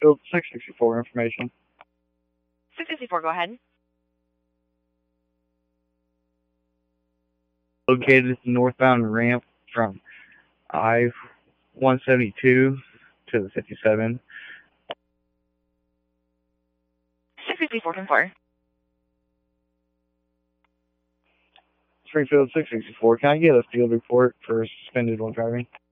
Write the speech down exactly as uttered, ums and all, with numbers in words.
Springfield six sixty-four information. six sixty-four, go ahead. Located at the northbound ramp from I one seventy-two to the fifty-seven. six sixty-four, ten four. Springfield six sixty-four, can I get a field report for suspended while driving?